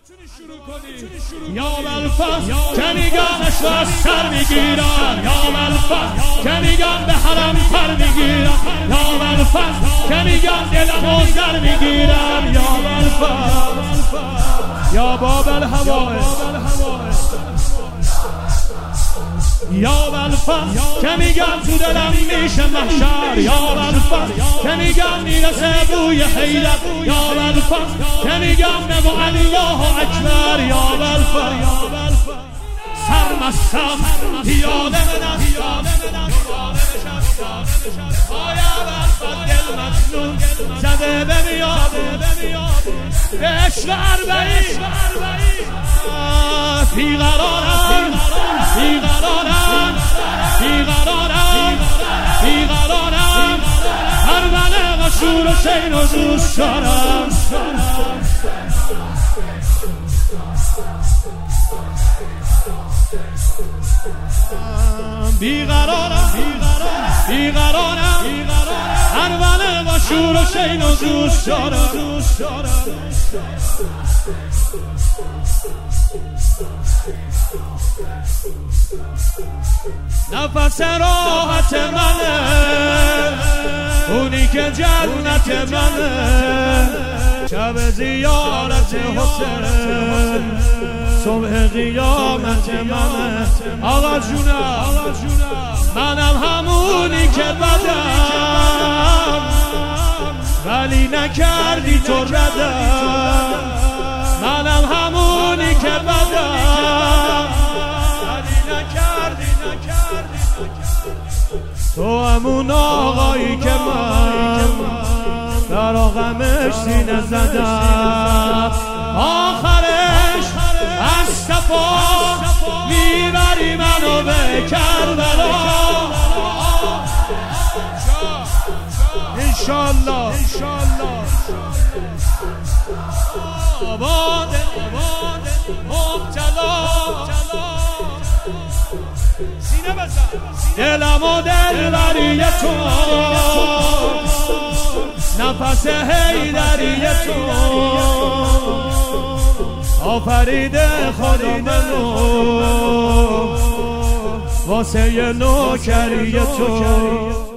یا بلفظ کنیگانش را از سر میگیرم، یا بلفظ کنیگان به حرم پر میگیرم، یا بلفظ کنیگان دلم و زر میگیرم، یا بلفظ یا باب الهوای، یا بلفظ کنیگان تو دلم میشه محشر، یا بلفظ کنیگان میرسه بوی حیدر، یا بلفظ کنیگان بگو الله اکبر، یا بلفظ سرمستم پیاده بدم آیا بلفظ دل مجنون زده بمیاد به عشق اربعین بیقرارم بیقرارم بیقرارم بیقرارم اربعین و شور و شین و دوست دارم بیقرارم بیقرارم اربعین و شور و شین و دوست دارم نفس راحت منه اونی که جنت منه شب زیارت حسین صبح قیامت منه آقا جونم منم همونی که بدم ولی نکردی تو ردم منم همونی که بدم ولی نکردی تو همون آقایی که من در آغمش سینه زدم آخرش از صفا میبری منو به کربلا انشالله آباد مبتلا سینه بزن دلم و دلبری تو نفس حیدری تو آفرید خدا منو واسه نوکری تو